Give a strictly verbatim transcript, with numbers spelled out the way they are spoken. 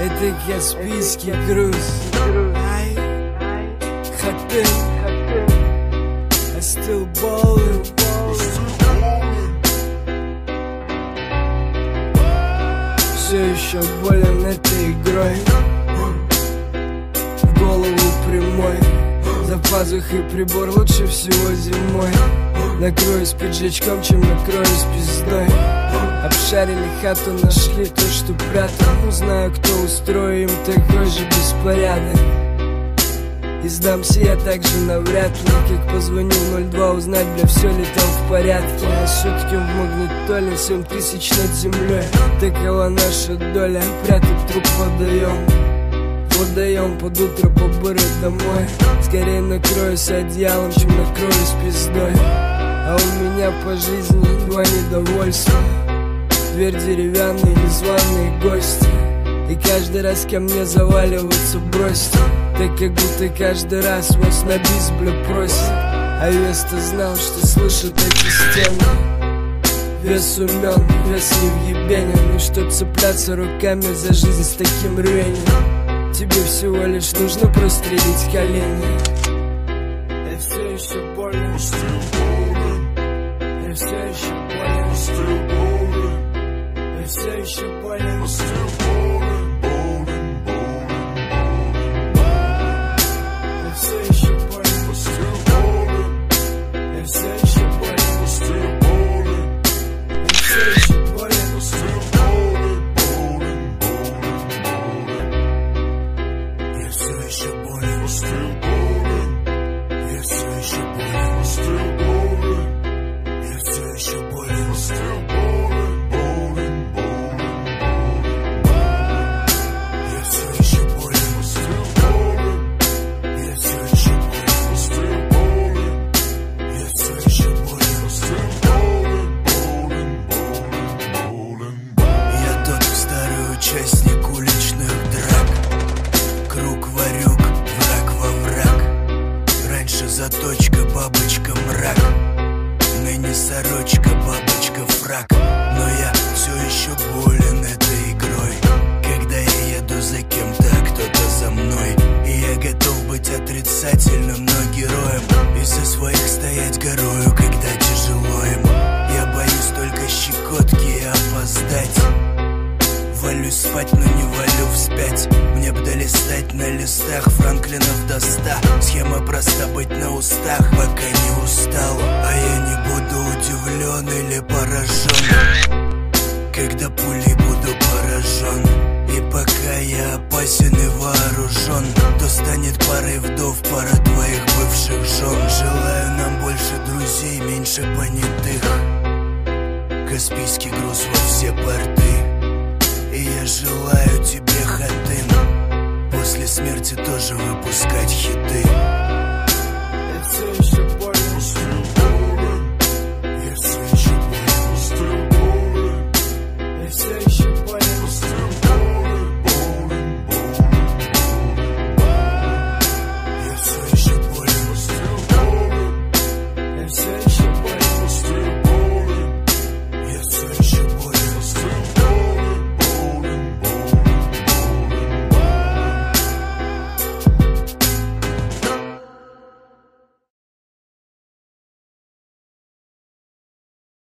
Это Каспийский груз. Ай, хотел, I still ballin'. Все еще болен этой игрой. В голову прямой. За пазухой прибор лучше всего зимой. Накроюсь пиджачком, чем накроюсь пиздой. Обшарили хату, нашли то, что прятал. Узнаю, кто устроил им такой же беспорядок. И сдамся я так же навряд ли, как позвонил ноль два узнать, бля, все ли там в порядке. А сутки в магнитоле, семь тысяч над землей. Такова наша доля, прятать труп водоем. Водоем под утро побырать домой. Скорее накроюсь одеялом, чем накроюсь пиздой. А у меня по жизни два недовольства. Дверь деревянная, незваные гости. И каждый раз ко мне заваливаются бросьте. Так как будто каждый раз вас на бис, бля, просит. А вес-то знал, что слышит эти стены. Вес умен, вес не въебенен. И что цепляться руками за жизнь с таким рвением? Тебе всего лишь нужно прострелить колени. Я все еще болен. Я все еще болен. Я все еще болен. Участник уличных драк, круг варюк, враг во враг. Раньше заточка, бабочка, мрак. Ныне сорочка, бабочка, фрак. Но я все еще болен этой игрой. Когда я еду за кем-то, а кто-то за мной. И я готов быть отрицательным, но героем. И со своих стоять горою, когда тяжело им. Я боюсь только щекотки и опоздать. Валюсь спать, но не валю вспять. Мне б долистать на листах Франклинов до ста. Схема проста, быть на устах, пока не устал. А я не буду удивлен или поражен, когда пулей буду поражен. И пока я опасен и вооружен, то станет парой вдов пара твоих бывших жен. Желаю нам больше друзей, меньше понятых. Каспийский груз во все порты. И я желаю тебе, хатын, после смерти тоже выпускать хиты.